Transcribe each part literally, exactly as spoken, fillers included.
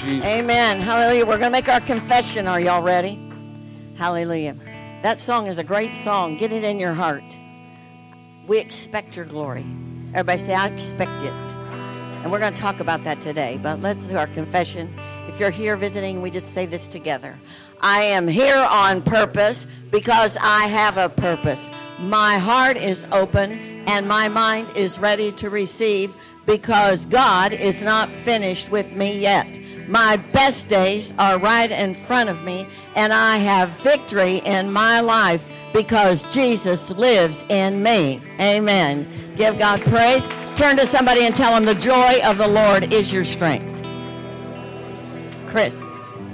Jesus. Amen. Hallelujah. We're going to make our confession. Are y'all ready? Hallelujah. That song is a great song. Get it in your heart. We expect your glory. Everybody say, I expect it. And we're going to talk about that today. But let's do our confession. If you're here visiting, we just say this together. I am here on purpose because I have a purpose. My heart is open and my mind is ready to receive because God is not finished with me yet. My best days are right in front of me, and I have victory in my life because Jesus lives in me. Amen. Give God praise. Turn to somebody and tell them the joy of the Lord is your strength. Chris.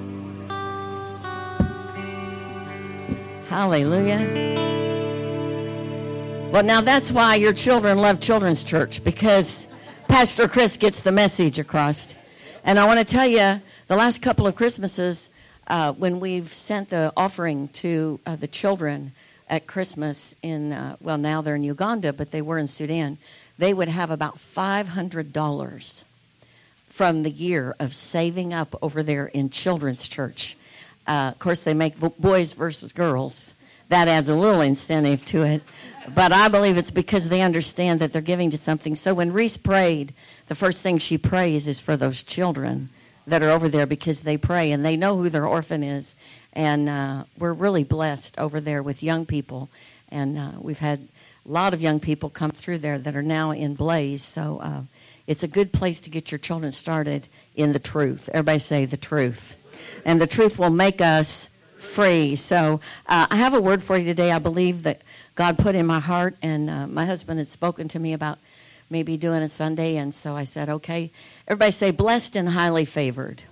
Hallelujah. Well, now that's why your children love Children's Church, because Pastor Chris gets the message across. And I want to tell you, the last couple of Christmases, uh, when we've sent the offering to uh, the children at Christmas in, uh, well, now they're in Uganda, but they were in Sudan, they would have about five hundred dollars from the year of saving up over there in Children's Church. Uh, of course, they make boys versus girls. That adds a little incentive to it. But I believe it's because they understand that they're giving to something. So when Reese prayed, the first thing she prays is for those children that are over there because they pray and they know who their orphan is. And uh, we're really blessed over there with young people. And uh, we've had a lot of young people come through there that are now in Blaze. So uh, it's a good place to get your children started in the truth. Everybody say the truth. And the truth will make us free. So uh, I have a word for you today. I believe that God put in my heart, and uh, my husband had spoken to me about maybe doing a Sunday, and so I said, okay. Everybody say blessed and highly favored.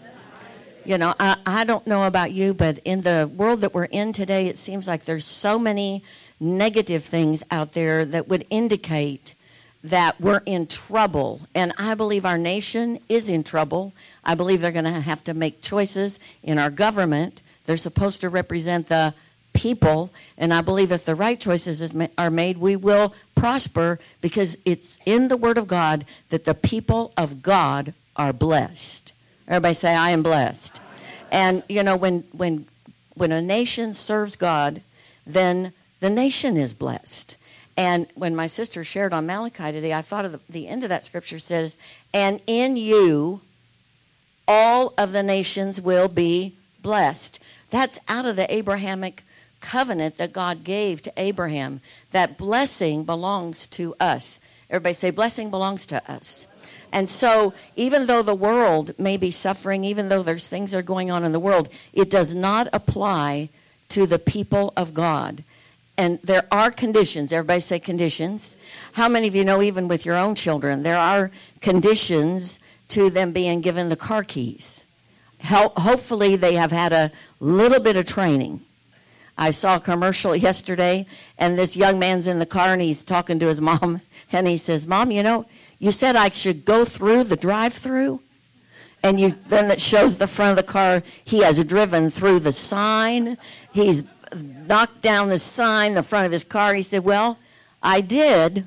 You know, I, I don't know about you, but in the world that we're in today, it seems like there's so many negative things out there that would indicate that we're in trouble. And I believe our nation is in trouble. I believe they're going to have to make choices in our government. They're supposed to represent the people, and I believe if the right choices is ma- are made, we will prosper because it's in the Word of God that the people of God are blessed. Everybody say, I am blessed. And, you know, when when when a nation serves God, then the nation is blessed. And when my sister shared on Malachi today, I thought of the, the end of that scripture says, and in you all of the nations will be blessed. That's out of the Abrahamic covenant that God gave to Abraham. That blessing belongs to us. Everybody say, blessing belongs to us. And so even though the world may be suffering, even though there's things that are going on in the world, it does not apply to the people of God. And there are conditions. Everybody say conditions. How many of you know even with your own children, there are conditions to them being given the car keys? Hopefully they have had a little bit of training. I saw a commercial yesterday, and this young man's in the car, and he's talking to his mom, and he says, Mom, you know, you said I should go through the drive-through, and you then it shows the front of the car. He has driven through the sign. He's knocked down the sign, the front of his car. He said, well, I did,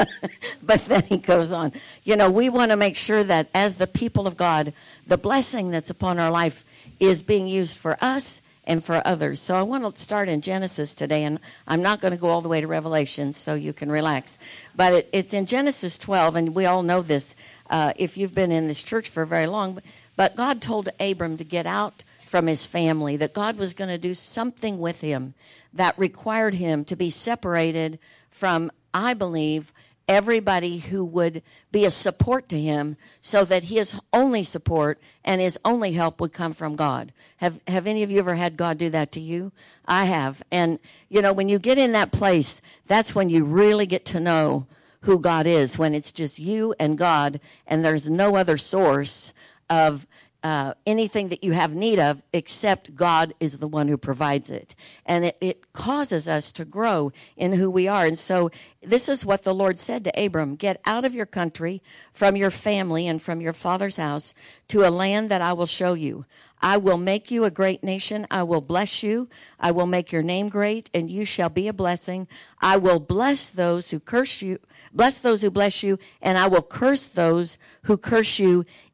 but then he goes on. You know, we want to make sure that as the people of God, the blessing that's upon our life is being used for us and for others. So I want to start in Genesis today, and I'm not going to go all the way to Revelation, so you can relax. But it, it's in Genesis twelve, and we all know this uh, if you've been in this church for very long. But God told Abram to get out from his family, that God was going to do something with him that required him to be separated from, I believe, everybody who would be a support to him, so that his only support and his only help would come from God. Have have any of you ever had God do that to you? I have. And, you know, when you get in that place, that's when you really get to know who God is, when it's just you and God, and there's no other source of Uh, anything that you have need of, except God is the one who provides it. And it, it causes us to grow in who we are. And so this is what the Lord said to Abram: get out of your country, from your family, and from your father's house, to a land that I will show you. I will make you a great nation. I will bless you. I will make your name great, and you shall be a blessing. I will bless those who curse you, bless those who bless you, and I will curse those who curse you.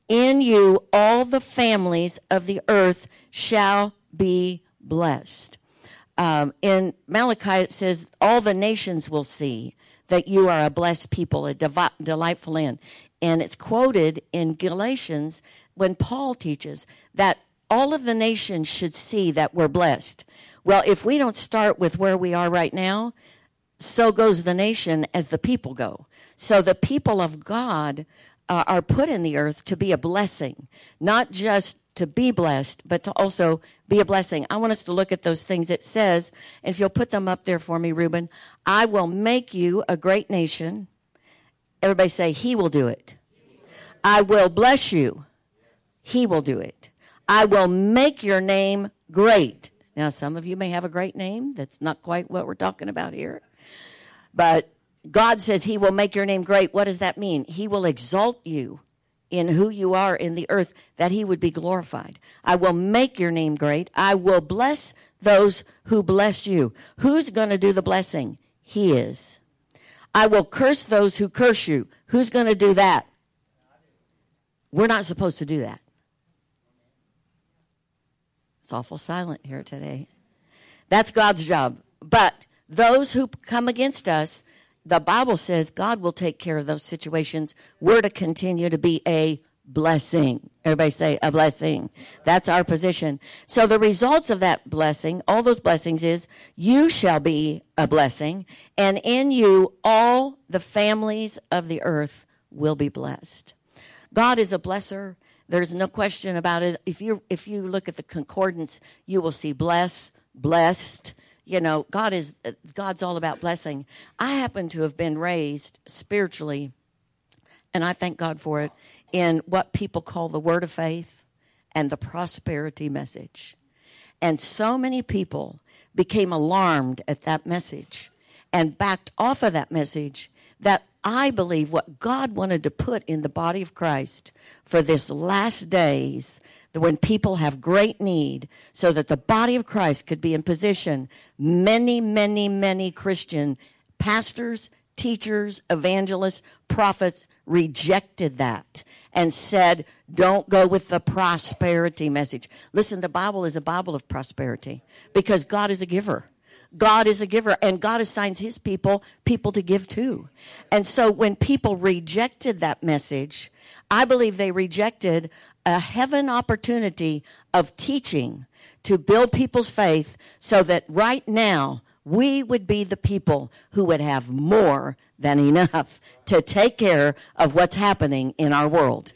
in you all the families of the earth shall be blessed. Um, in Malachi, it says, all the nations will see that you are a blessed people, a devi- delightful land. And it's quoted in Galatians when Paul teaches that all of the nations should see that we're blessed. Well, if we don't start with where we are right now, so goes the nation as the people go. So the people of God uh, are put in the earth to be a blessing, not just to be blessed, but to also be a blessing. I want us to look at those things it says, and if you'll put them up there for me, Reuben. I will make you a great nation. Everybody say, he will do it. I will bless you. He will do it. I will make your name great. Now, some of you may have a great name. That's not quite what we're talking about here. But God says he will make your name great. What does that mean? He will exalt you in who you are in the earth, that he would be glorified. I will make your name great. I will bless those who bless you. Who's going to do the blessing? He is. I will curse those who curse you. Who's going to do that? We're not supposed to do that. It's awful silent here today. That's God's job. But those who come against us, the Bible says God will take care of those situations. We're to continue to be a blessing. Everybody say a blessing. That's our position. So the results of that blessing, all those blessings is, you shall be a blessing, and in you all the families of the earth will be blessed. God is a blesser. There's no question about it. If you if you look at the concordance, you will see bless, blessed. You know, God is God's all about blessing. I happen to have been raised spiritually, and I thank God for it, in what people call the word of faith and the prosperity message. And so many people became alarmed at that message and backed off of that message, that I believe what God wanted to put in the body of Christ for this last days, that when people have great need, so that the body of Christ could be in position, many, many, many Christian pastors, teachers, evangelists, prophets rejected that and said, don't go with the prosperity message. Listen, the Bible is a Bible of prosperity because God is a giver. God is a giver, and God assigns his people people to give to. And so when people rejected that message, I believe they rejected a heaven opportunity of teaching to build people's faith so that right now we would be the people who would have more than enough to take care of what's happening in our world.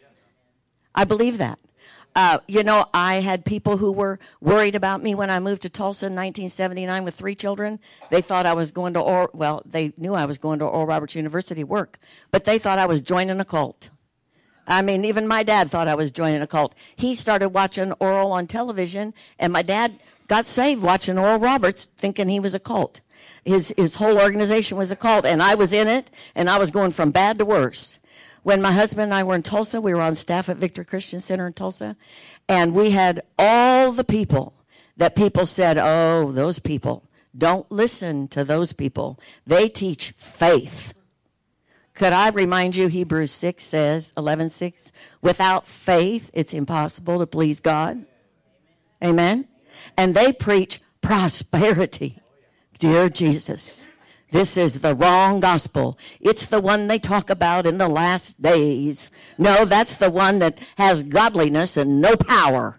I believe that. Uh, you know, I had people who were worried about me when I moved to Tulsa in nineteen seventy-nine with three children. They thought I was going to, or well, they knew I was going to Oral Roberts University work, but they thought I was joining a cult. I mean, even my dad thought I was joining a cult. He started watching Oral on television, and my dad got saved watching Oral Roberts, thinking he was a cult. His his whole organization was a cult, and I was in it, and I was going from bad to worse. When my husband and I were in Tulsa, we were on staff at Victory Christian Center in Tulsa, and we had all the people that people said, oh, those people, don't listen to those people. They teach faith. Could I remind you, Hebrews six says, eleven six, without faith, it's impossible to please God. Amen? And they preach prosperity. Dear Jesus, this is the wrong gospel. It's the one they talk about in the last days. No, that's the one that has godliness and no power.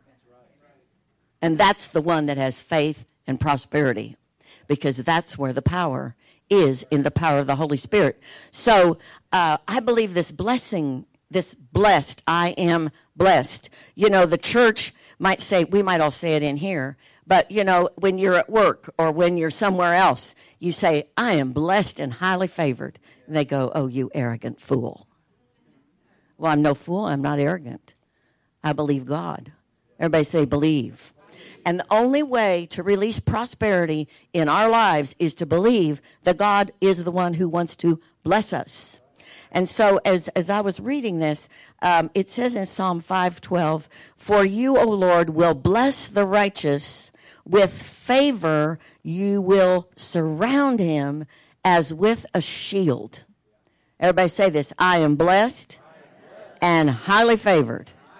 And that's the one that has faith and prosperity, because that's where the power is, in the power of the Holy Spirit. So uh, I believe this blessing, this blessed, I am blessed. You know, the church might say, we might all say it in here, but, you know, when you're at work or when you're somewhere else, you say, I am blessed and highly favored. And they go, oh, you arrogant fool. Well, I'm no fool. I'm not arrogant. I believe God. Everybody say believe. And the only way to release prosperity in our lives is to believe that God is the one who wants to bless us. And so as, as I was reading this, um, it says in Psalm five twelve, for you, O Lord, will bless the righteous. With favor you will surround him as with a shield. Everybody say this. I am blessed and highly favored.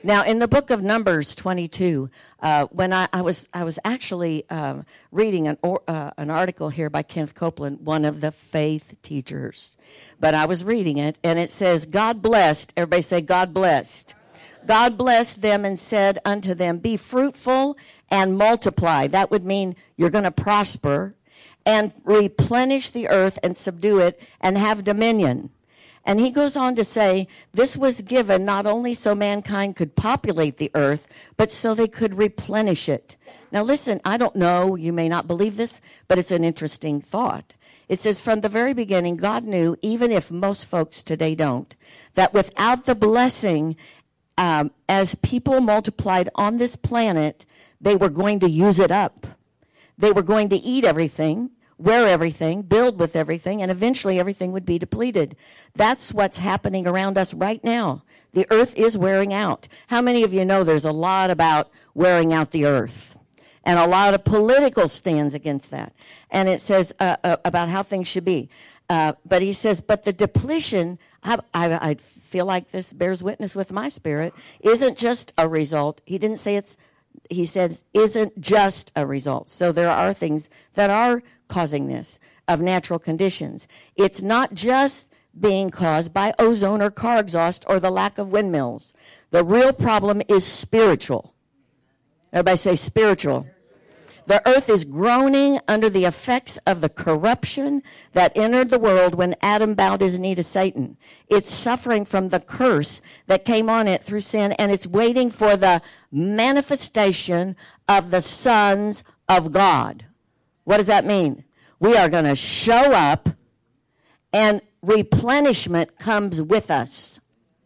Now, in the book of Numbers twenty-two, uh, when I, I was I was actually um, reading an or, uh, an article here by Kenneth Copeland, one of the faith teachers, but I was reading it, and it says, God blessed, everybody say, God blessed. God blessed them and said unto them, be fruitful and multiply. That would mean you're going to prosper and replenish the earth and subdue it and have dominion. And he goes on to say, this was given not only so mankind could populate the earth, but so they could replenish it. Now listen, I don't know, you may not believe this, but it's an interesting thought. It says, from the very beginning, God knew, even if most folks today don't, that without the blessing, um, as people multiplied on this planet, they were going to use it up. They were going to eat everything, wear everything, build with everything, and eventually everything would be depleted. That's what's happening around us right now. The earth is wearing out. How many of you know there's a lot about wearing out the earth? And a lot of political stands against that. And it says uh, uh, about how things should be. Uh, but he says, but the depletion, I, I, I feel like this bears witness with my spirit, isn't just a result. He didn't say it's, he says, isn't just a result. So there are things that are causing this, of natural conditions. It's not just being caused by ozone or car exhaust or the lack of windmills. The real problem is spiritual. Everybody say spiritual. The earth is groaning under the effects of the corruption that entered the world when Adam bowed his knee to Satan. It's suffering from the curse that came on it through sin, and it's waiting for the manifestation of the sons of God. What does that mean? We are going to show up, and replenishment comes with us.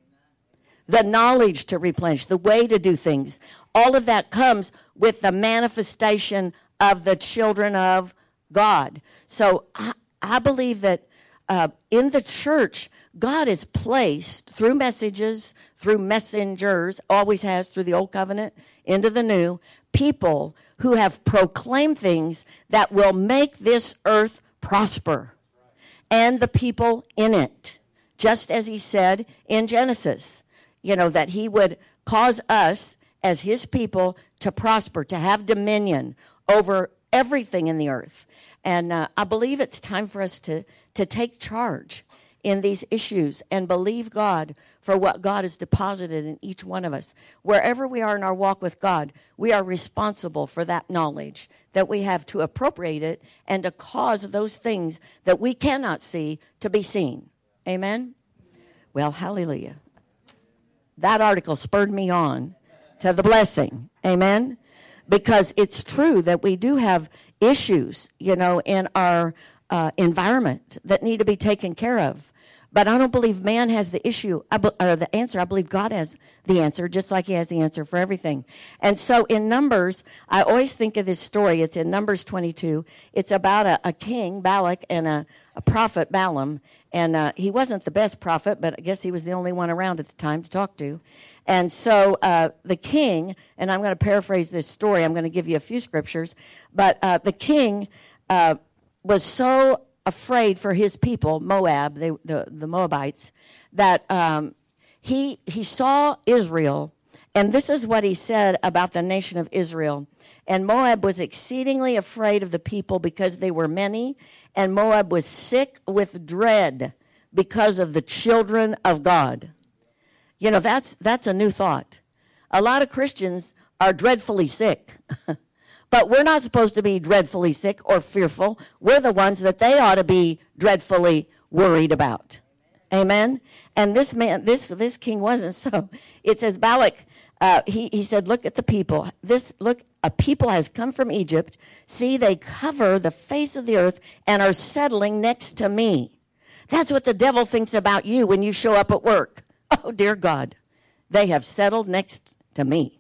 The knowledge to replenish, the way to do things, all of that comes with the manifestation of the children of God. So I, I believe that uh, in the church, God has placed through messages, through messengers, always has through the old covenant into the new, people who have proclaimed things that will make this earth prosper and the people in it, just as he said in Genesis, you know, that he would cause us as his people to prosper, to have dominion over everything in the earth. And uh, I believe it's time for us to, to take charge in these issues and believe God for what God has deposited in each one of us. Wherever we are in our walk with God, we are responsible for that knowledge that we have to appropriate it and to cause those things that we cannot see to be seen. Amen? Well, hallelujah. That article spurred me on to the blessing. Amen? Because it's true that we do have issues, you know, in our uh, environment that need to be taken care of. But I don't believe man has the issue, or the answer. I believe God has the answer, just like he has the answer for everything. And so in Numbers, I always think of this story. It's in Numbers twenty-two. It's about a, a king, Balak, and a, a prophet, Balaam. And uh, he wasn't the best prophet, but I guess he was the only one around at the time to talk to. And so uh, the king, and I'm going to paraphrase this story. I'm going to give you a few scriptures. But uh, the king uh, was so afraid for his people, Moab, they, the, the Moabites, that um, he he saw Israel, and this is what he said about the nation of Israel. And Moab was exceedingly afraid of the people because they were many, and Moab was sick with dread because of the children of God. You know, that's that's a new thought. A lot of Christians are dreadfully sick. But we're not supposed to be dreadfully sick or fearful. We're the ones that they ought to be dreadfully worried about. Amen? And this man, this this king wasn't so. It says Balak, uh, he, he said, look at the people. This look, a people has come from Egypt. See, they cover the face of the earth and are settling next to me. That's what the devil thinks about you when you show up at work. Oh, dear God, they have settled next to me.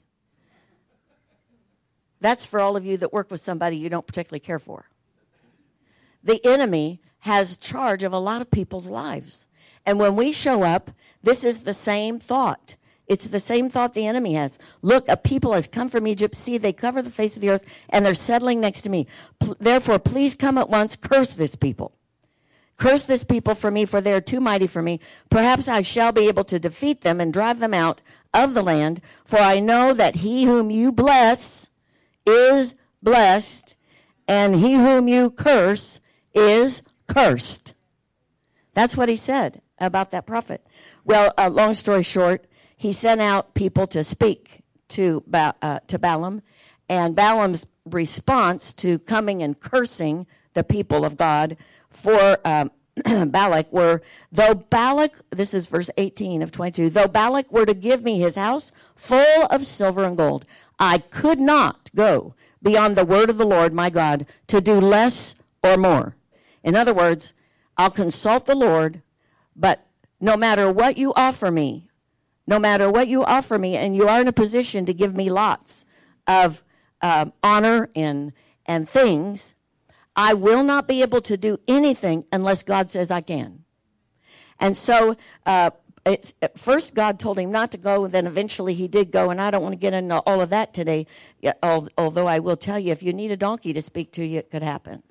That's for all of you that work with somebody you don't particularly care for. The enemy has charge of a lot of people's lives. And when we show up, this is the same thought. It's the same thought the enemy has. Look, a people has come from Egypt. See, they cover the face of the earth, and they're settling next to me. P- Therefore, please come at once, curse this people. Curse this people for me, for they are too mighty for me. Perhaps I shall be able to defeat them and drive them out of the land, for I know that he whom you bless is blessed, and he whom you curse is cursed. That's what he said about that prophet. Well, uh, long story short, he sent out people to speak to ba- uh, to Balaam, and Balaam's response to coming and cursing the people of God for um, Balak were, though Balak, this is verse eighteen of twenty-two, though Balak were to give me his house full of silver and gold, I could not go beyond the word of the Lord my God to do less or more. In other words, I'll consult the Lord, but no matter what you offer me, no matter what you offer me, and you are in a position to give me lots of uh, honor and and things, I will not be able to do anything unless God says I can. And so uh, it's, at first God told him not to go, then eventually he did go, and I don't want to get into all of that today, although I will tell you, if you need a donkey to speak to you, it could happen.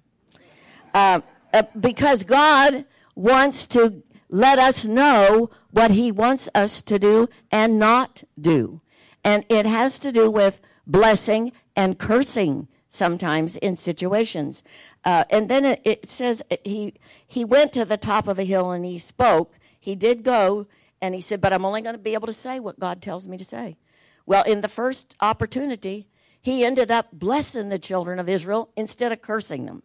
Uh, uh, because God wants to let us know what he wants us to do and not do. And it has to do with blessing and cursing sometimes in situations. Uh, and then it, it says he he went to the top of the hill and he spoke. He did go, and he said, but I'm only going to be able to say what God tells me to say. Well, in the first opportunity, he ended up blessing the children of Israel instead of cursing them,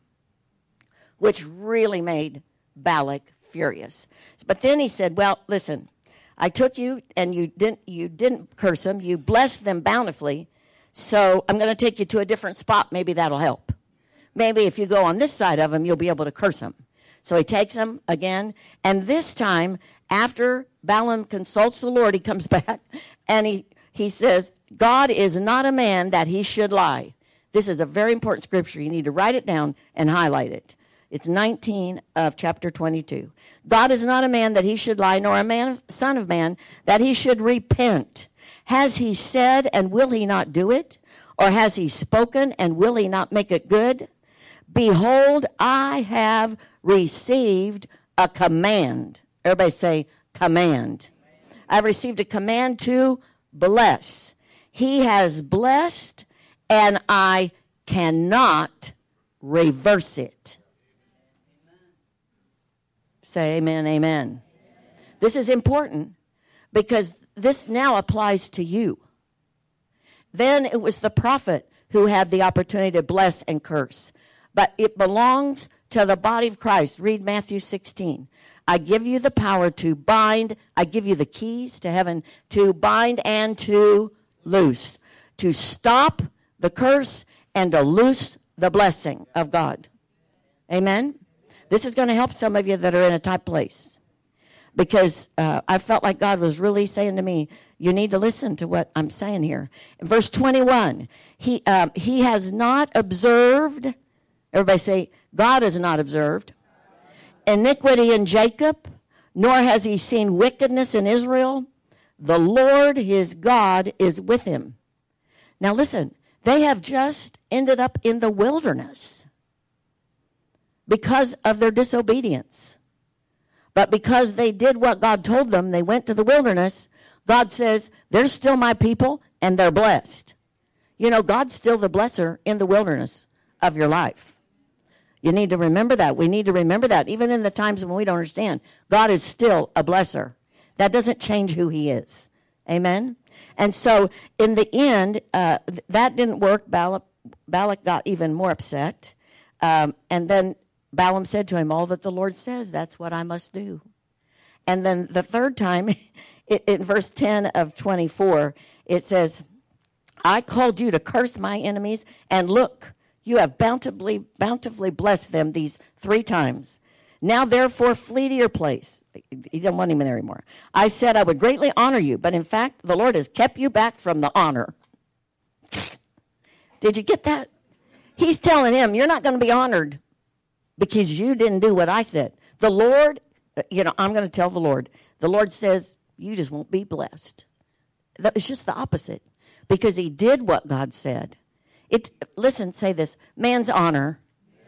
which really made Balak furious. But then he said, well, listen, I took you and you didn't you didn't curse them. You blessed them bountifully. So I'm going to take you to a different spot. Maybe that'll help. Maybe if you go on this side of them, you'll be able to curse them. So he takes them again. And this time, after Balaam consults the Lord, he comes back and he, he says, God is not a man that he should lie. This is a very important scripture. You need to write it down and highlight it. It's nineteen of chapter twenty-two. God is not a man that he should lie, nor a man, son of man that he should repent. Has he said, and will he not do it? Or has he spoken, and will he not make it good? Behold, I have received a command. Everybody say, command. I've received a command to bless. He has blessed, and I cannot reverse it. Say amen, amen. This is important because this now applies to you. Then it was the prophet who had the opportunity to bless and curse. But it belongs to the body of Christ. Read Matthew sixteen. I give you the power to bind. I give you the keys to heaven to bind and to loose. To stop the curse and to loose the blessing of God. Amen? This is going to help some of you that are in a tight place. Because uh, I felt like God was really saying to me, you need to listen to what I'm saying here. In verse twenty-one, he, um, he has not observed, everybody say, God has not observed iniquity in Jacob, nor has he seen wickedness in Israel. The Lord his God is with him. Now listen, they have just ended up in the wilderness because of their disobedience. But because they did what God told them, they went to the wilderness, God says, they're still my people and they're blessed. You know, God's still the blesser in the wilderness of your life. You need to remember that. We need to remember that. Even in the times when we don't understand, God is still a blesser. That doesn't change who he is. Amen? And so in the end, uh, that didn't work. Balak, Balak got even more upset. Um, and then Balaam said to him, all that the Lord says, that's what I must do. And then the third time, it, in verse ten of twenty-four, it says, I called you to curse my enemies, and look, you have bountifully, bountifully blessed them these three times. Now, therefore, flee to your place. He didn't want him there anymore. I said I would greatly honor you, but in fact, the Lord has kept you back from the honor. Did you get that? He's telling him, you're not going to be honored because you didn't do what I said. The Lord, you know, I'm going to tell the Lord. The Lord says, you just won't be blessed. That was just the opposite because he did what God said. It, listen, say this. Man's honor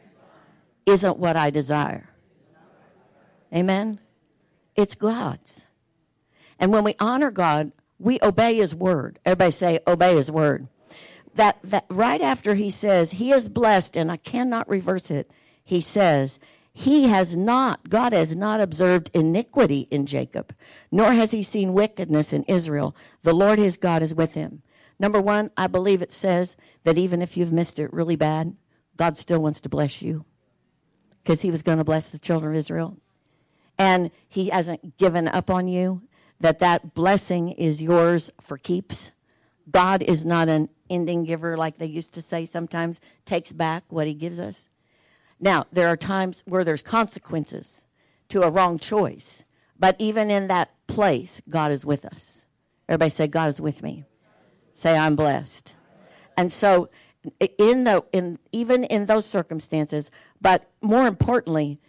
isn't what I desire. Amen? It's God's. And when we honor God, we obey his word. Everybody say, obey his word. That, that right after he says, he is blessed, and I cannot reverse it, he says, he has not, God has not observed iniquity in Jacob, nor has he seen wickedness in Israel. The Lord his God is with him. Number one, I believe it says that even if you've missed it really bad, God still wants to bless you because he was going to bless the children of Israel. And he hasn't given up on you, that that blessing is yours for keeps. God is not an ending giver like they used to say sometimes, takes back what he gives us. Now, there are times where there's consequences to a wrong choice, but even in that place, God is with us. Everybody say, God is with me. Say, I'm blessed. And so, in the in even in those circumstances, but more importantly,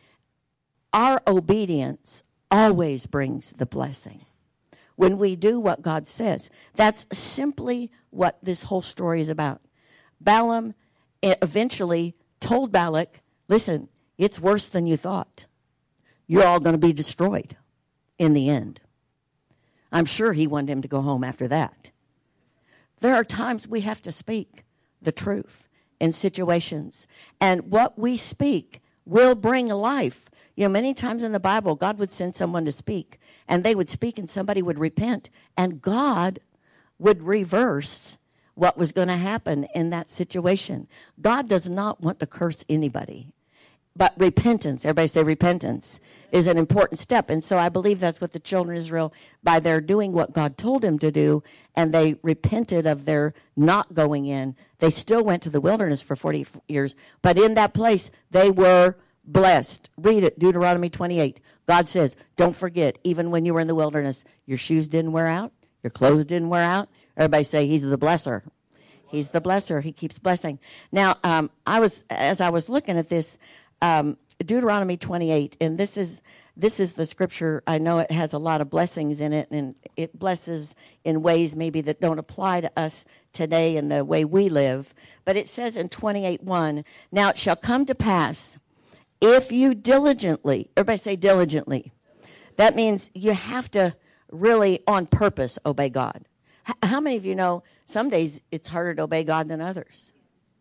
our obedience always brings the blessing. When we do what God says, that's simply what this whole story is about. Balaam eventually told Balak, listen, it's worse than you thought. You're all going to be destroyed in the end. I'm sure he wanted him to go home after that. There are times we have to speak the truth in situations. And what we speak will bring life. You know, many times in the Bible, God would send someone to speak, and they would speak and somebody would repent, and God would reverse what was going to happen in that situation. God does not want to curse anybody, but repentance, everybody say repentance, is an important step. And so I believe that's what the children of Israel, by their doing what God told them to do, and they repented of their not going in, they still went to the wilderness for forty years, but in that place they were blessed. Read it, Deuteronomy twenty-eight. God says, don't forget, even when you were in the wilderness, your shoes didn't wear out, your clothes didn't wear out. Everybody say, he's the blesser. He's the blesser. He keeps blessing. Now, um, I was as I was looking at this, um, Deuteronomy twenty-eight, and this is this is the scripture. I know it has a lot of blessings in it, and it blesses in ways maybe that don't apply to us today in the way we live. But it says in twenty-eight one, now it shall come to pass, if you diligently, everybody say diligently. That means you have to really on purpose obey God. H- how many of you know some days it's harder to obey God than others?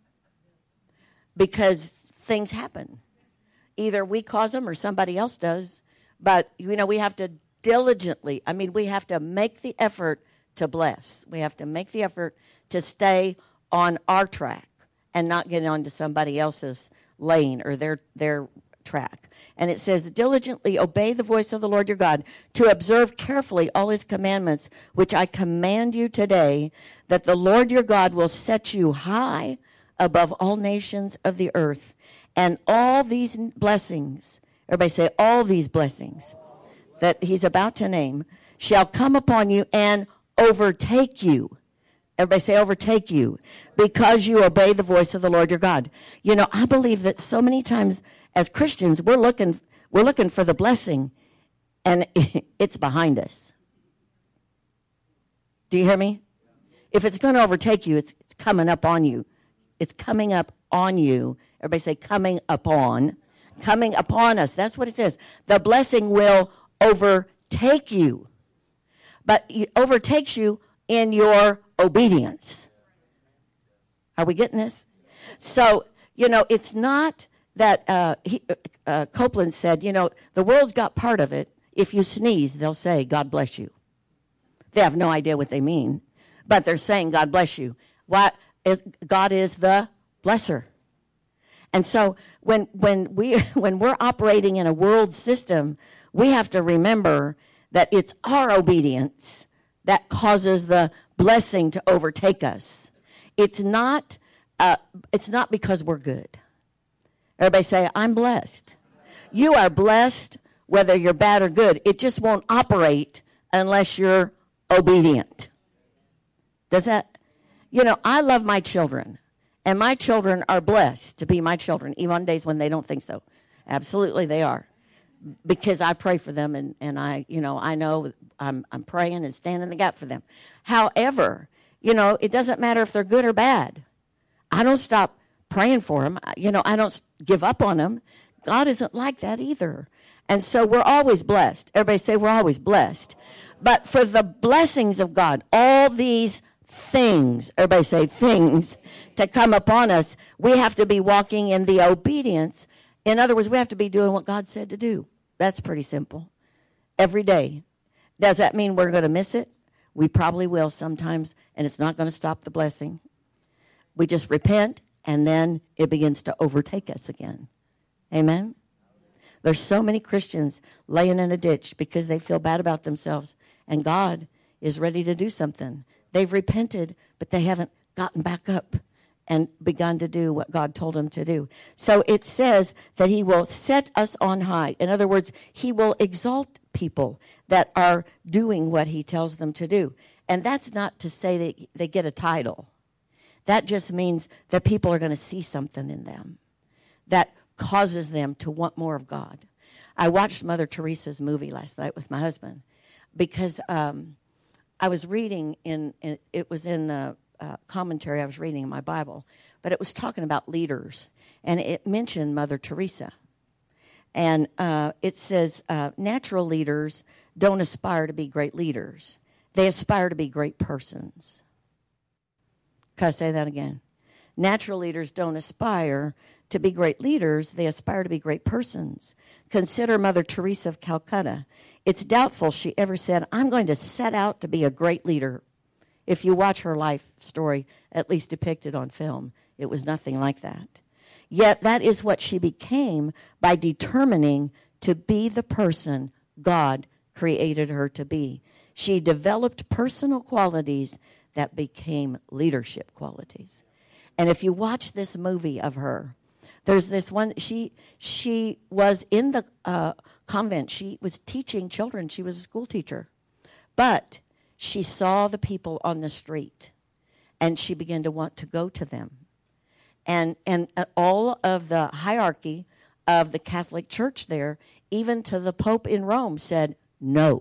Because things happen. Either we cause them or somebody else does. But, you know, we have to diligently, I mean, we have to make the effort to bless. We have to make the effort to stay on our track and not get onto somebody else's lane or their their track. And it says, diligently obey the voice of the Lord your God, to observe carefully all his commandments, which I command you today, that the Lord your God will set you high above all nations of the earth. And all these blessings, everybody say, all these blessings that he's about to name, shall come upon you and overtake you. Everybody say overtake you, because you obey the voice of the Lord your God. You know, I believe that so many times as Christians, we're looking, we're looking for the blessing, and it's behind us. Do you hear me? If it's going to overtake you, it's, it's coming up on you. It's coming up on you. Everybody say coming upon. Coming upon us. That's what it says. The blessing will overtake you. But it overtakes you in your obedience. Are we getting this? So, you know, it's not that uh, he, uh, Copeland said, you know, the world's got part of it. If you sneeze, they'll say, God bless you. They have no idea what they mean, but they're saying, God bless you. Why? Is, God is the blesser. And so when when we when we're operating in a world system, we have to remember that it's our obedience that causes the blessing to overtake us. It's not uh, it's not because we're good. Everybody say, I'm blessed. You are blessed whether you're bad or good. It just won't operate unless you're obedient. Does that? You know, I love my children. And my children are blessed to be my children, even on days when they don't think so. Absolutely, they are. Because I pray for them, and, and I, you know, I know I'm, I'm praying and standing in the gap for them. However, you know, it doesn't matter if they're good or bad. I don't stop praying for them. You know, I don't give up on them. God isn't like that either. And so we're always blessed. Everybody say we're always blessed. But for the blessings of God, all these things, everybody say things, to come upon us, we have to be walking in the obedience. In other words, we have to be doing what God said to do. That's pretty simple. Every day. Does that mean we're going to miss it? We probably will sometimes, and it's not going to stop the blessing. We just repent, and then it begins to overtake us again. Amen? There's so many Christians laying in a ditch because they feel bad about themselves, and God is ready to do something. They've repented, but they haven't gotten back up and begun to do what God told them to do. So it says that he will set us on high. In other words, he will exalt people that are doing what he tells them to do. And that's not to say that they get a title. That just means that people are going to see something in them that causes them to want more of God. I watched Mother Teresa's movie last night with my husband because um, I was reading in, in it was in the uh, commentary I was reading in my Bible, but it was talking about leaders, and it mentioned Mother Teresa. And uh, it says uh, natural leaders don't aspire to be great leaders. They aspire to be great persons. Can I say that again? Natural leaders don't aspire to be great leaders. They aspire to be great persons. Consider Mother Teresa of Calcutta. It's doubtful she ever said, I'm going to set out to be a great leader. If you watch her life story, at least depicted on film, it was nothing like that. Yet that is what she became by determining to be the person God created her to be. She developed personal qualities that became leadership qualities. And if you watch this movie of her, there's this one, she she was in the uh, convent. She was teaching children. She was a school teacher. But she saw the people on the street, and she began to want to go to them. And and all of the hierarchy of the Catholic Church there, even to the Pope in Rome, said, no.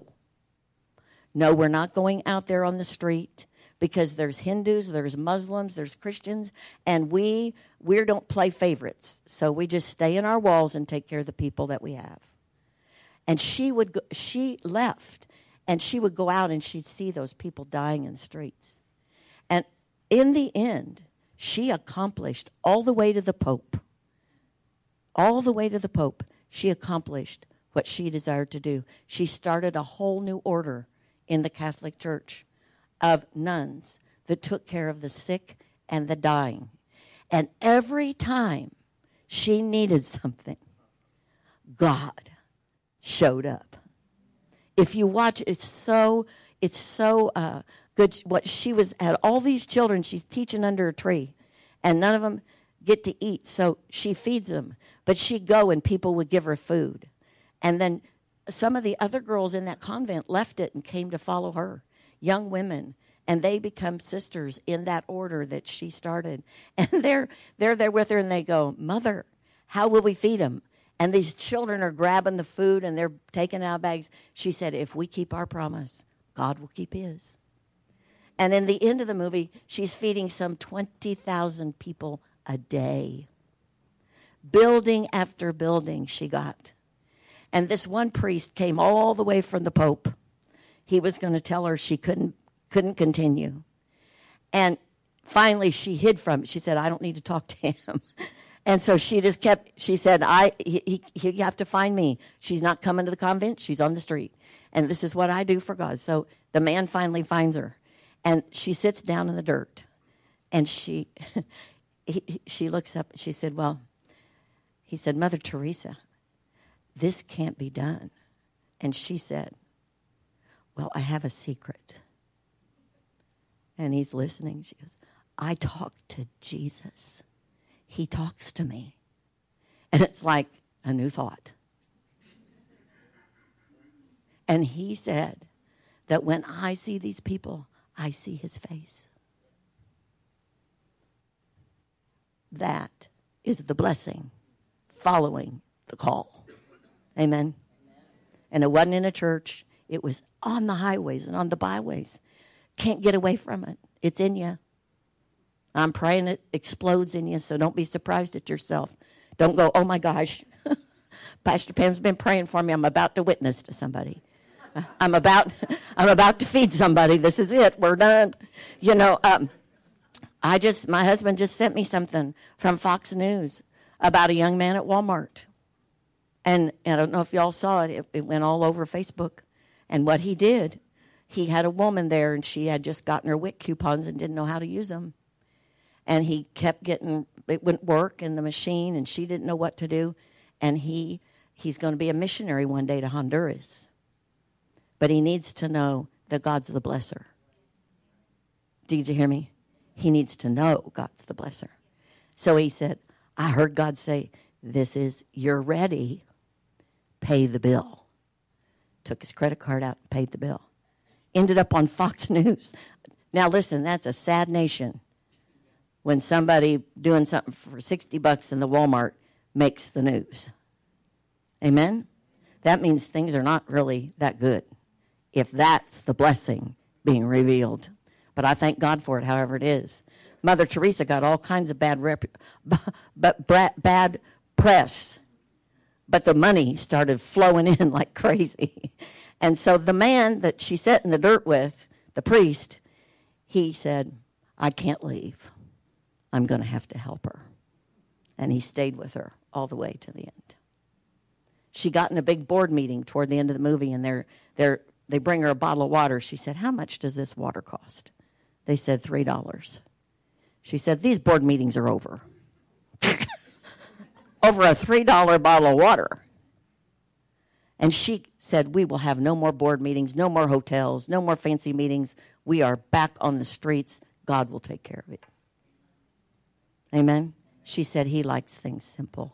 No, we're not going out there on the street because there's Hindus, there's Muslims, there's Christians, and we we don't play favorites. So we just stay in our walls and take care of the people that we have. And she would go, she left, and she would go out and she'd see those people dying in the streets. And in the end, she accomplished all the way to the Pope. All the way to the Pope, she accomplished what she desired to do. She started a whole new order in the Catholic Church of nuns that took care of the sick and the dying. And every time she needed something, God showed up. If you watch, it's so it's so uh, good. What she was had all these children she's teaching under a tree, and none of them get to eat. So she feeds them, but she'd go and people would give her food, and then some of the other girls in that convent left it and came to follow her, young women, and they become sisters in that order that she started. And they're they're there with her, and they go, Mother, how will we feed them? And these children are grabbing the food, and they're taking out bags. She said, if we keep our promise, God will keep his. And in the end of the movie, she's feeding some twenty thousand people a day. Building after building she got. And this one priest came all the way from the Pope. He was going to tell her she couldn't couldn't continue. And finally she hid from it. She said, I don't need to talk to him. And so she just kept, she said, I he, he, you have to find me. She's not coming to the convent. She's on the street. And this is what I do for God. So the man finally finds her. And she sits down in the dirt. And she he, she looks up and she said, well, he said, Mother Teresa, this can't be done. And she said, well, I have a secret. And he's listening. She goes, I talked to Jesus. He talks to me. And it's like a new thought. And he said that when I see these people, I see his face. That is the blessing following the call. Amen. And it wasn't in a church. It was on the highways and on the byways. Can't get away from it. It's in you. I'm praying it explodes in you, so don't be surprised at yourself. Don't go, oh my gosh, Pastor Pam's been praying for me. I'm about to witness to somebody. I'm about, I'm about to feed somebody. This is it. We're done. You know, um, I just, my husband just sent me something from Fox News about a young man at Walmart. And, and I don't know if y'all saw it. it. It went all over Facebook. And what he did, he had a woman there, and she had just gotten her WIC coupons and didn't know how to use them. And he kept getting, it wouldn't work in the machine, and she didn't know what to do. And he he's going to be a missionary one day to Honduras. But he needs to know that God's the blesser. Did you hear me? He needs to know God's the blesser. So he said, I heard God say, this is, you're ready, pay the bill. Took his credit card out and paid the bill. Ended up on Fox News. Now listen, that's a sad nation when somebody doing something for sixty bucks in the Walmart makes the news. Amen? That means things are not really that good, if that's the blessing being revealed. But I thank God for it, however it is. Mother Teresa got all kinds of bad rep, but bad press, but the money started flowing in like crazy. And so the man that she sat in the dirt with, the priest, he said, I can't leave. I'm going to have to help her. And he stayed with her all the way to the end. She got in a big board meeting toward the end of the movie, and they're, they're, they bring her a bottle of water. She said, how much does this water cost? They said, three dollars. She said, these board meetings are over. Over a three dollar bottle of water. And she said, we will have no more board meetings, no more hotels, no more fancy meetings. We are back on the streets. God will take care of it. Amen? She said, he likes things simple.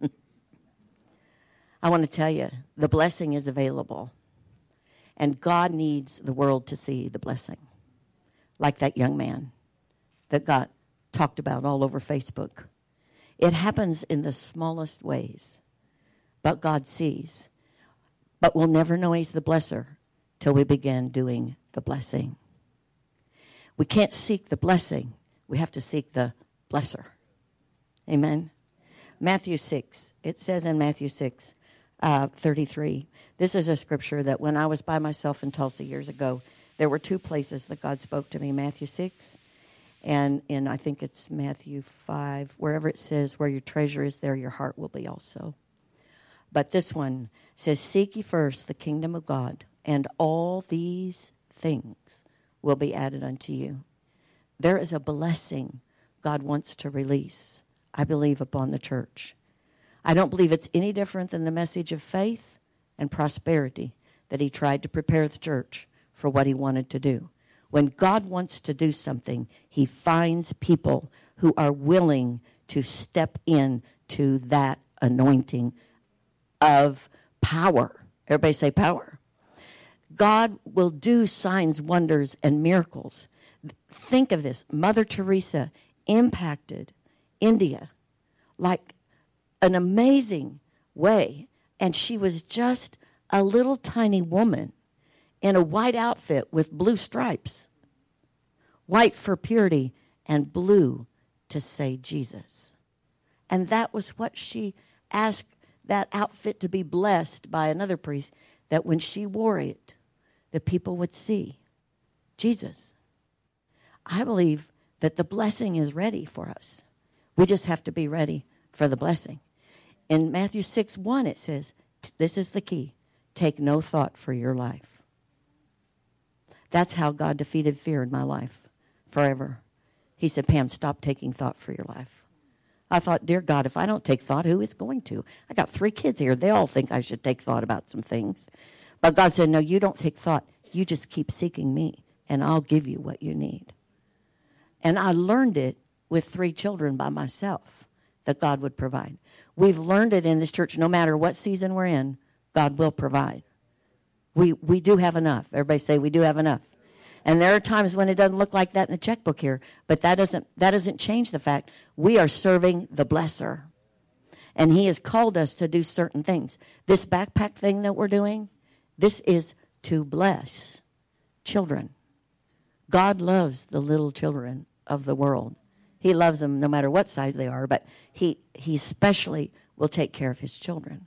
I want to tell you, the blessing is available. And God needs the world to see the blessing. Like that young man that got talked about all over Facebook. It happens in the smallest ways. But God sees. But we'll never know he's the blesser till we begin doing the blessing. We can't seek the blessing. We have to seek the blesser. Amen. Matthew six. It says in Matthew six, uh, thirty-three. This is a scripture that when I was by myself in Tulsa years ago, there were two places that God spoke to me. Matthew six, and in I think it's Matthew five. Wherever it says, where your treasure is, there your heart will be also. But this one says, seek ye first the kingdom of God, and all these things will be added unto you. There is a blessing God wants to release, I believe, upon the church. I don't believe it's any different than the message of faith and prosperity that he tried to prepare the church for what he wanted to do. When God wants to do something, he finds people who are willing to step in to that anointing of power. Everybody say power. God will do signs, wonders, and miracles. Think of this. Mother Teresa impacted India like an amazing way. And she was just a little tiny woman in a white outfit with blue stripes. White for purity and blue to say Jesus. And that was what she asked that outfit to be blessed by another priest, that when she wore it, the people would see Jesus. I believe that the blessing is ready for us. We just have to be ready for the blessing. In Matthew six one, it says, this is the key, take no thought for your life. That's how God defeated fear in my life forever. He said, Pam, stop taking thought for your life. I thought, dear God, if I don't take thought, who is going to? I got three kids here. They all think I should take thought about some things. But God said, no, you don't take thought. You just keep seeking me, and I'll give you what you need. And I learned it with three children by myself, that God would provide. We've learned it in this church. No matter what season we're in, God will provide. We we do have enough. Everybody say we do have enough. And there are times when it doesn't look like that in the checkbook here, but that doesn't that doesn't change the fact we are serving the blesser. And he has called us to do certain things. This backpack thing that we're doing, this is to bless children. God loves the little children of the world. He loves them no matter what size they are, but he, he especially will take care of his children.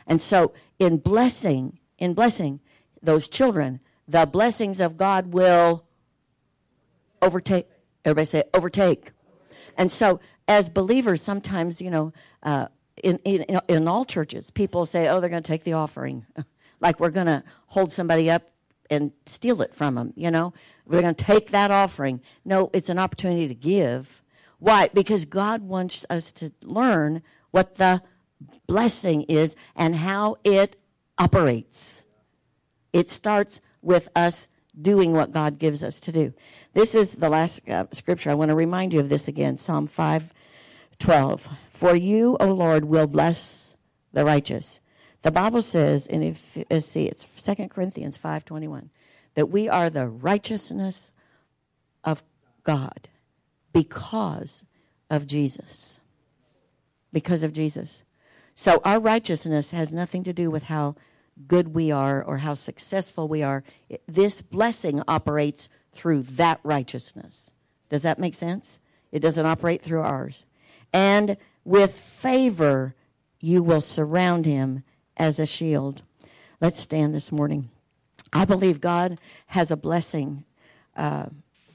And so in blessing, in blessing those children, the blessings of God will overtake. Everybody say overtake. And so as believers, sometimes, you know, uh, in, in, in all churches, people say, oh, they're going to take the offering. Like we're going to hold somebody up and steal it from them, you know. We're going to take that offering. No, it's an opportunity to give. Why? Because God wants us to learn what the blessing is and how it operates. It starts with us doing what God gives us to do. This is the last uh, scripture. I want to remind you of this again. Psalm five twelve. For you, O Lord, will bless the righteous. The Bible says, and if let's see, it's Second Corinthians five twenty-one, that we are the righteousness of God because of Jesus. Because of Jesus. So our righteousness has nothing to do with how good we are or how successful we are. This blessing operates through that righteousness. Does that make sense? It doesn't operate through ours. And with favor, you will surround him as a shield. Let's stand this morning. I believe God has a blessing uh,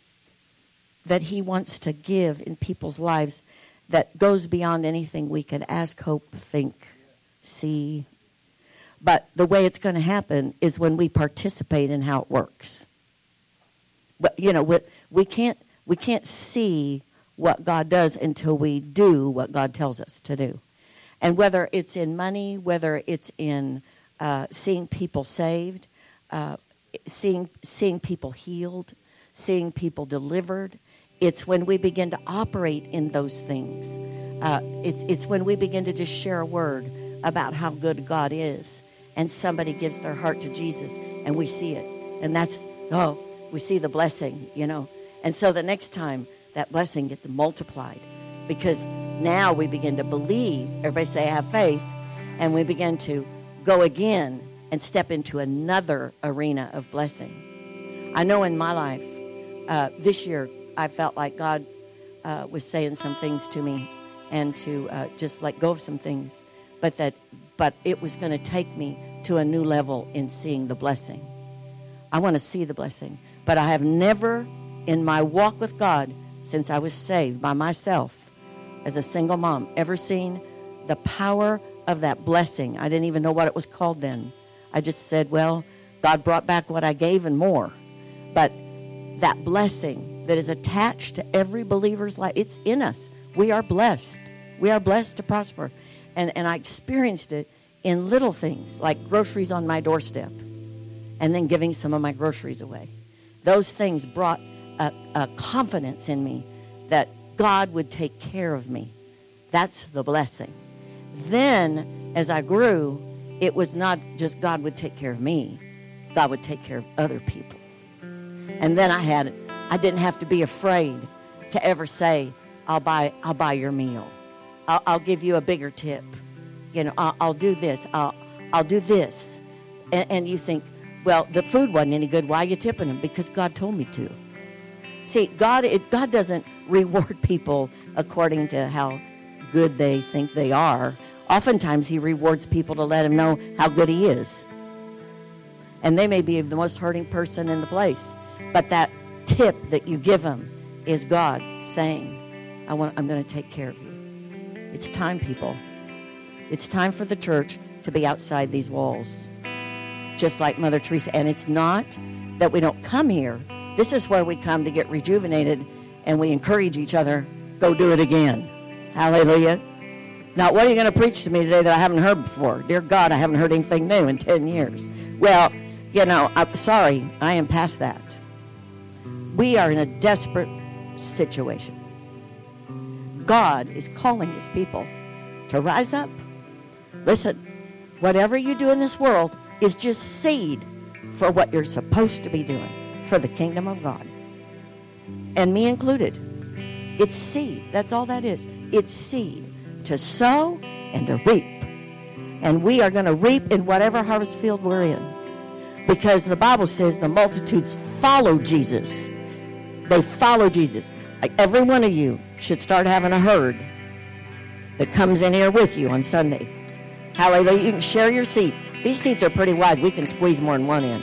that he wants to give in people's lives that goes beyond anything we could ask, hope, think, see. But the way it's going to happen is when we participate in how it works. But you know, we, we can't we can't see what God does until we do what God tells us to do. And whether it's in money, whether it's in uh, seeing people saved, uh, seeing seeing people healed, seeing people delivered, it's when we begin to operate in those things. Uh, it's it's when we begin to just share a word about how good God is, and somebody gives their heart to Jesus, and we see it, and that's oh, we see the blessing, you know. And so the next time that blessing gets multiplied, because now we begin to believe. Everybody say, have faith, and we begin to go again and step into another arena of blessing. I know in my life, uh, this year, I felt like God uh, was saying some things to me, and to uh, just let go of some things, but that, but it was going to take me to a new level in seeing the blessing. I want to see the blessing, but I have never, in my walk with God, since I was saved by myself, as a single mom, ever seen the power of that blessing. I didn't even know what it was called then. I just said, well, God brought back what I gave and more. But that blessing that is attached to every believer's life, it's in us. We are blessed. We are blessed to prosper. And, and I experienced it in little things, like groceries on my doorstep, and then giving some of my groceries away. Those things brought a, a confidence in me that God would take care of me. That's the blessing. Then, as I grew, it was not just God would take care of me. God would take care of other people. And then I had, I didn't have to be afraid to ever say, I'll buy, I'll buy your meal. I'll, I'll give you a bigger tip. You know, I'll, I'll do this. I'll, I'll do this. And, and you think, well, the food wasn't any good. Why are you tipping them? Because God told me to. See, God, it, God doesn't reward people according to how good they think they are. Oftentimes, he rewards people to let them know how good he is. And they may be the most hurting person in the place. But that tip that you give them is God saying, I want, I'm going to take care of you. It's time, people. It's time for the church to be outside these walls, just like Mother Teresa. And it's not that we don't come here. This is where we come to get rejuvenated, and we encourage each other, go do it again. Hallelujah. Now, what are you going to preach to me today that I haven't heard before? Dear God, I haven't heard anything new in ten years. Well, you know, I'm sorry, I am past that. We are in a desperate situation. God is calling his people to rise up. Listen, whatever you do in this world is just seed for what you're supposed to be doing for the kingdom of God. And me included. It's seed. That's all that is. It's seed to sow and to reap. And we are going to reap in whatever harvest field we're in. Because the Bible says the multitudes follow Jesus. They follow Jesus. Like every one of you should start having a herd that comes in here with you on Sunday. Hallelujah. You can share your seat. These seats are pretty wide. We can squeeze more than one in.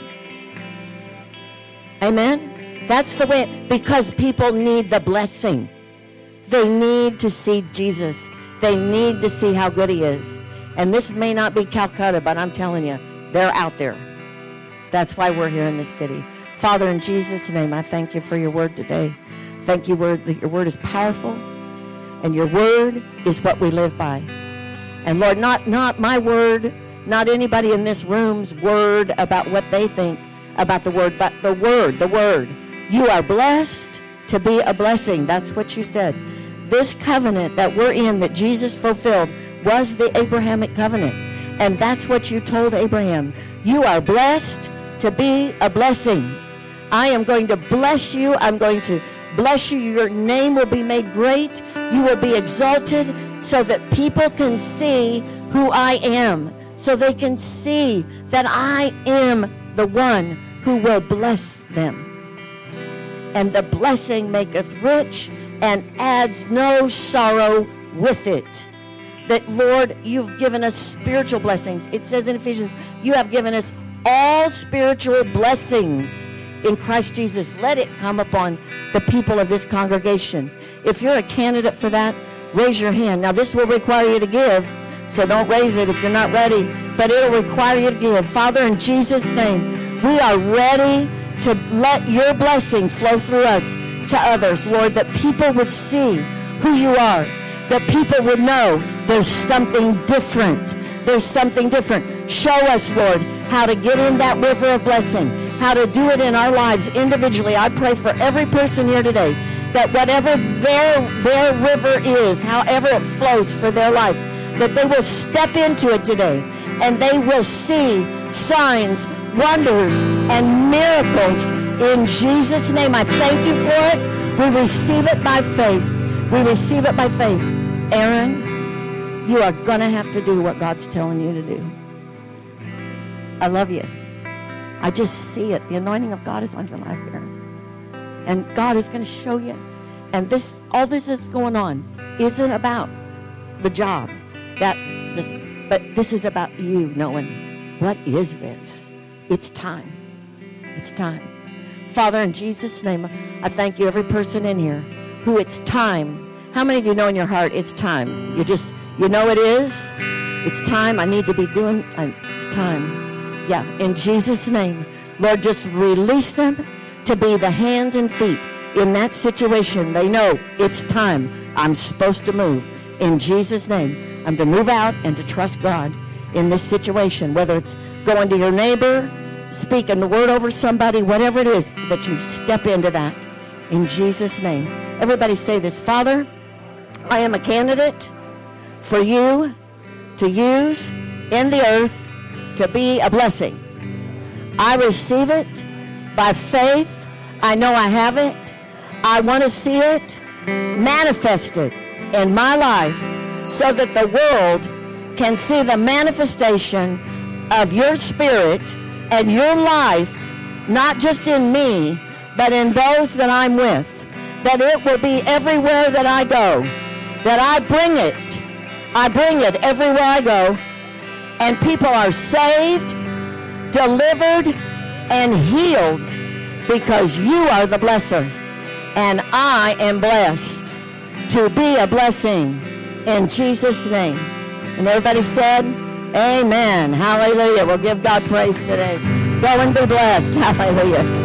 Amen? That's the way, because people need the blessing. They need to see Jesus. They need to see how good he is. And this may not be Calcutta, but I'm telling you, they're out there. That's why we're here in this city. Father, in Jesus' name, I thank you for your word today. Thank you word, that your word is powerful, and your word is what we live by. And Lord, not, not my word, not anybody in this room's word about what they think about the word, but the word, the word. You are blessed to be a blessing. That's what you said. This covenant that we're in, that Jesus fulfilled, was the Abrahamic covenant. And that's what you told Abraham. You are blessed to be a blessing. I am going to bless you. I'm going to bless you. Your name will be made great. You will be exalted so that people can see who I am. So they can see that I am the one who will bless them. And the blessing maketh rich and adds no sorrow with it. That, Lord, you've given us spiritual blessings. It says in Ephesians, you have given us all spiritual blessings in Christ Jesus. Let it come upon the people of this congregation. If you're a candidate for that, raise your hand. Now, this will require you to give, so don't raise it if you're not ready, but it'll require you to give. Father, in Jesus' name, we are ready to let your blessing flow through us to others, Lord, that people would see who you are, that people would know there's something different. There's something different. Show us, Lord, how to get in that river of blessing, how to do it in our lives individually. I pray for every person here today that whatever their, their river is, however it flows for their life, that they will step into it today and they will see signs, wonders, and miracles in Jesus' name. I thank you for it. We receive it by faith. We receive it by faith. Aaron, you are going to have to do what God's telling you to do. I love you. I just see it. The anointing of God is on your life, Aaron. And God is going to show you. And this, all this is going on isn't about the job. That, this, but this is about you knowing, what is this? It's time. It's time. Father, in Jesus' name, I thank you, every person in here who it's time. How many of you know in your heart it's time? You just, you know it is. It's time. I need to be doing, I, it's time. Yeah, in Jesus' name, Lord, just release them to be the hands and feet in that situation. They know it's time. I'm supposed to move. In Jesus' name, I'm to move out and to trust God in this situation, whether it's going to your neighbor, speaking the word over somebody, whatever it is, that you step into that. In Jesus' name. Everybody say this. Father, I am a candidate for you to use in the earth to be a blessing. I receive it by faith. I know I have it. I want to see it manifested in my life so that the world can see the manifestation of your spirit and your life, not just in me, but in those that I'm with, that it will be everywhere that I go, that I bring it. I bring it everywhere I go, and people are saved, delivered, and healed because you are the blesser, and I am blessed to be a blessing in Jesus' name. And everybody said, amen. Hallelujah. We'll give God praise today. Go and be blessed. Hallelujah.